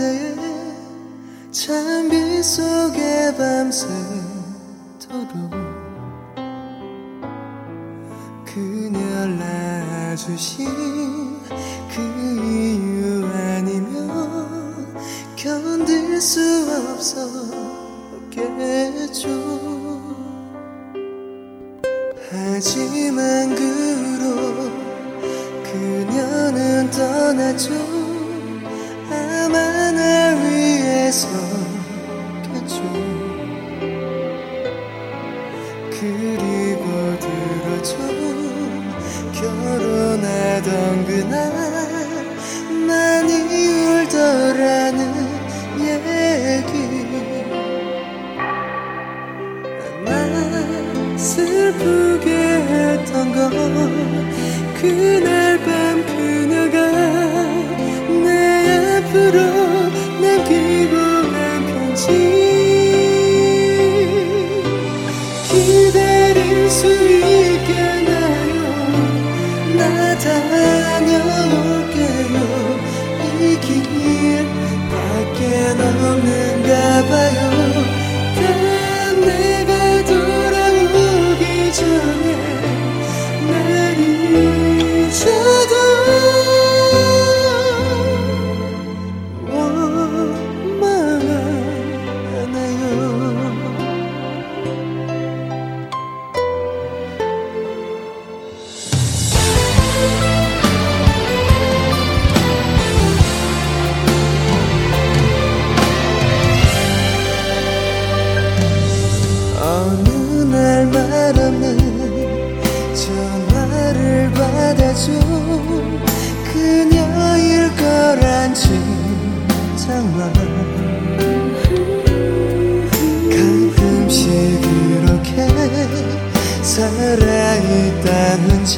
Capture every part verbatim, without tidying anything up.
그대의 찬빛 속에 밤새도록 그녀 낳아주신 그 이유 아니면 견딜 수 없었겠죠. 하지만 그로 그녀는 떠났죠. 아마 날 위해서겠죠. 그리고 들었죠. 결혼하던 그날 많이 울더라는 얘기. 날 슬프게 했던 건 그날 밤 그녀가 내 앞으로 남기고 간 편지. 기다릴 수 있겠나요? 나 다녀올게요. 이 길 밖엔 없는가 봐요. 단 내가 돌아오기 전에 날 잊어도 원망하나요? 어느 날 말없는 전화를 받아줘. 그녀일 거란 짐작만 가끔씩 그렇게 살아있다는 척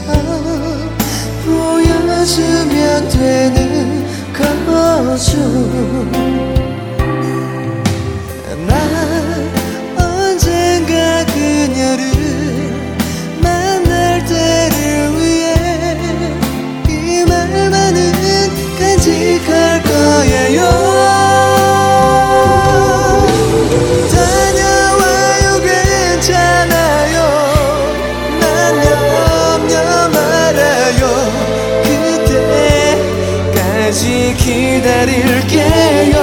보여주면 되는 거죠. 난 언젠가 그녀를 만날 때를 위해 이 말만은 간직할 거예요. 다녀와요 괜찮아요. 난 염려 말아요. 그때까지 기다릴게요.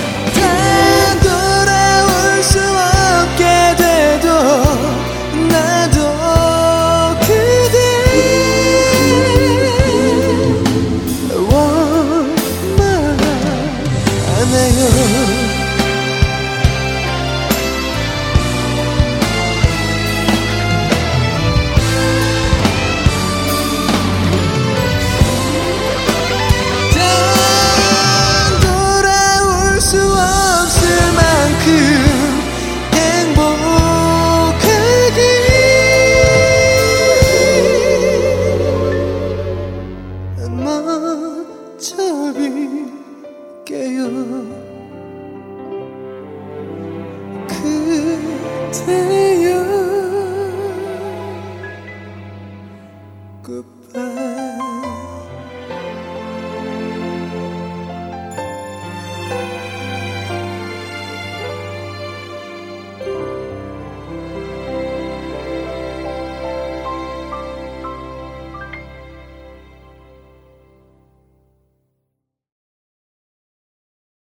멈춰빌게요. 그대여 그